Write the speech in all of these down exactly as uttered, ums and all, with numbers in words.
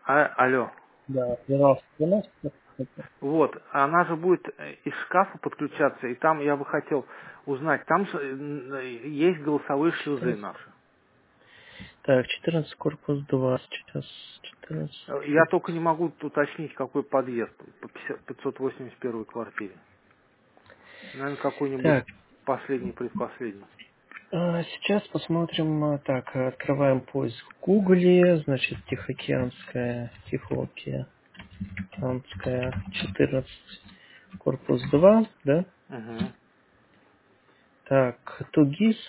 А, алло. Да, пожалуйста, приносите. Вот, она же будет э, из шкафа подключаться, и там я бы хотел узнать, там же э, есть голосовые шлюзы четырнадцать. наши. Так, четырнадцать корпус два. Сейчас четырнадцать. Э, Я только не могу уточнить, какой подъезд по пятьсот восемьдесят первой квартире. Наверное, какой-нибудь Так, последний, предпоследний. а, сейчас посмотрим. а, Так, открываем поиск в Гугле. Значит, Тихоокеанская, Тихоокеанская, четырнадцать, корпус два, да? Угу. Так, Тугис.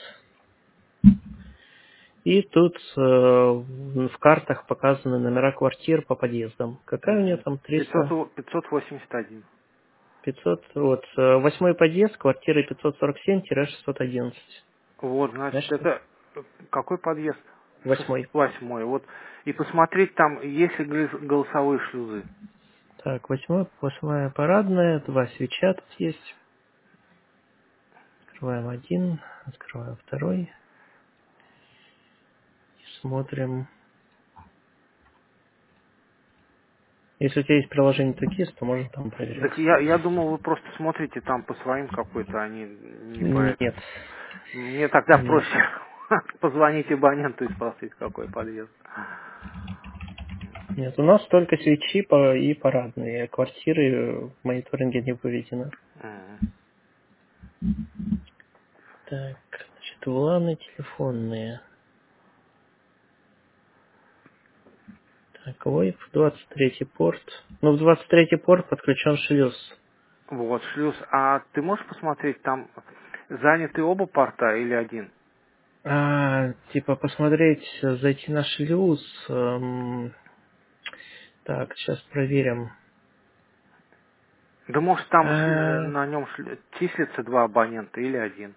И тут э, в картах показаны номера квартир по подъездам. Какая у нее Угу. там? триста, пятьсот, пятьсот восемьдесят один. пятьсот, вот, э, восьмой подъезд, квартира пятьсот сорок семь шестьсот одиннадцать. Вот, значит, Значит, это э, какой подъезд? Шест... восьмой. Восьмой. Вот. И посмотреть там, есть ли гли- голосовые шлюзы. Так, восьмой, восьмая парадная, два свеча тут есть. Открываем один, открываем второй. И смотрим. Если у тебя есть приложение Тугис, то можно там проверять. Так я, я думал, вы просто смотрите там по своим какой-то, а не, не по Нет, этому. Мне тогда нет. проще позвонить абоненту и спросить, какой подъезд. Нет, у нас только свечи по- и парадные. Квартиры в мониторинге не выведены. Мгм. Так, значит, вуланы телефонные. Так, войп, двадцать третий порт. Ну, в двадцать третий порт подключен шлюз. Вот, шлюз. А ты можешь посмотреть, там заняты оба порта или один? А, типа посмотреть, зайти на шлюз. эм, так, сейчас проверим. Да может там шлю- А, на нем шлю- числится два абонента или один?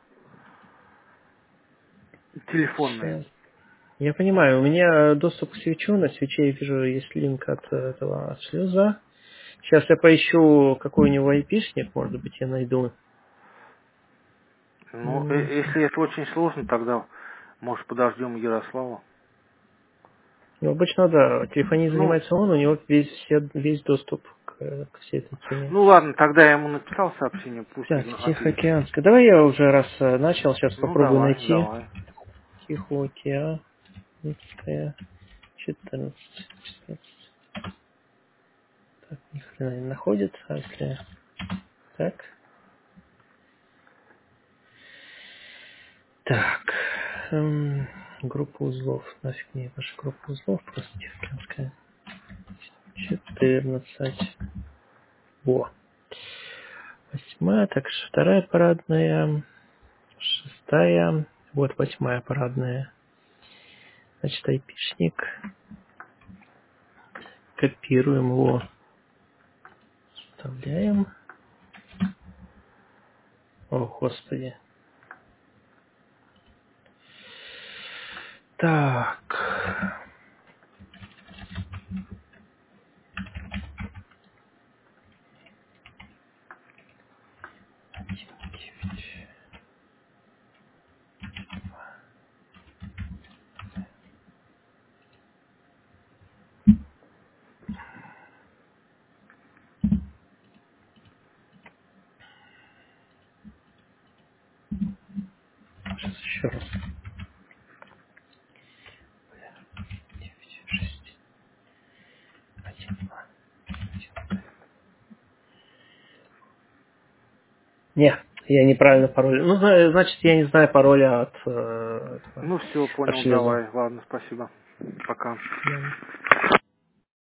Телефонные. щас. Я понимаю, у меня доступ к свечу, на свече я вижу, есть линк от этого от шлюза. Сейчас я поищу, какой у него айпишник, может быть, я найду. Ну, М, э- если это очень сложно, тогда, может, подождем Ярослава. Ну, обычно, да, телефонией Ну, занимается он, у него весь, все- весь доступ к, к всей этой теме. ну ладно, тогда я ему написал сообщение, пусть Так, он ответит. Тихоокеанская. Давай я уже раз э, начал, сейчас Ну, попробую давай, найти. давай. Тихоокеанская, четырнадцать. четырнадцать. Так, ни хрена не находит. А если... Так. Так. эм, группа узлов. Нафиг мне ваша группа узлов, просто Тихоокеанская. четырнадцать. Во. Восьмая, так, вторая парадная. Шестая. Вот восьмая парадная. Значит, айпишник. Копируем его. Вставляем. О, господи. Так. Сейчас еще раз. девять, шесть, один, два, один. Не, я неправильно пароль. Ну, зна- значит, я не знаю пароля от, э, этого, Ну, все, от понял, шлюза. давай. Ладно, спасибо. Пока. Да.